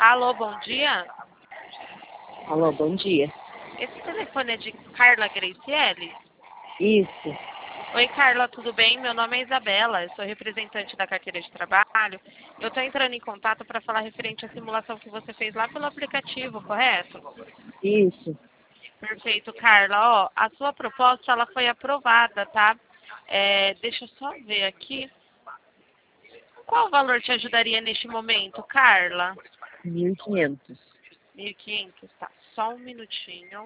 Alô, bom dia. Alô, bom dia. Esse telefone é de Carla Graciele? Isso. Oi, Carla, tudo bem? Meu nome é Isabela, eu sou representante da carteira de trabalho. Eu estou entrando em contato para falar referente à simulação que você fez lá pelo aplicativo, correto? Isso. Perfeito, Carla. Ó, a sua proposta ela foi aprovada, tá? Deixa eu só ver aqui. Qual valor te ajudaria neste momento, Carla? 1.500. 1.500, tá. Só um minutinho.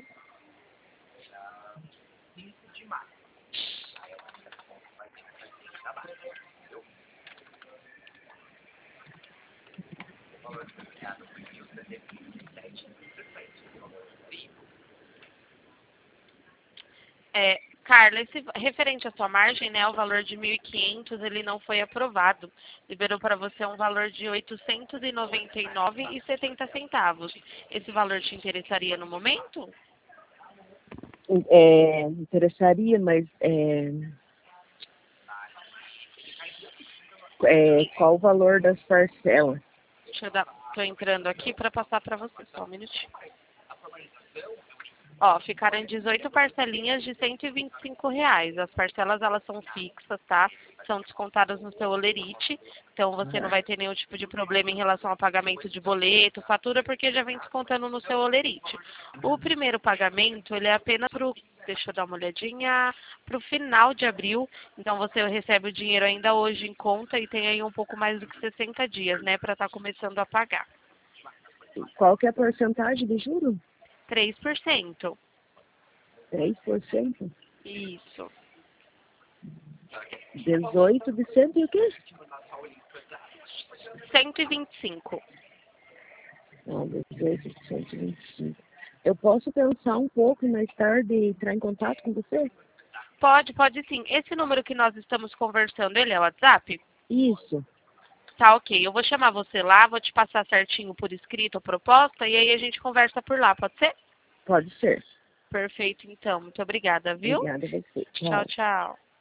Carla, esse referente à sua margem, né, o valor de 1.500, ele não foi aprovado. Liberou para você um valor de R$ 899,70. Esse valor te interessaria no momento? Interessaria, mas qual o valor das parcelas? Deixa eu dar. Estou entrando aqui para passar para você, só um minutinho. Ó, ficaram em 18 parcelinhas de R$ 125. As parcelas, elas são fixas, tá? São descontadas no seu holerite. Então, você não vai ter nenhum tipo de problema em relação ao pagamento de boleto, fatura, porque já vem descontando no seu holerite. O primeiro pagamento, ele é apenas deixa eu dar uma olhadinha, para o final de abril. Então, você recebe o dinheiro ainda hoje em conta e tem aí um pouco mais do que 60 dias, né, para estar começando a pagar. Qual que é a porcentagem de juro? 3%. 3%? Isso. 18 de cento e o quê? 125. Não, 18 de 125. Eu posso pensar um pouco mais tarde e entrar em contato com você? Pode sim. Esse número que nós estamos conversando, ele é o WhatsApp? Isso. Tá, ok. Eu vou chamar você lá, vou te passar certinho por escrito a proposta e aí a gente conversa por lá, pode ser? Pode ser. Perfeito, então. Muito obrigada, viu? Obrigada a você. Tchau, Tchau. tchau.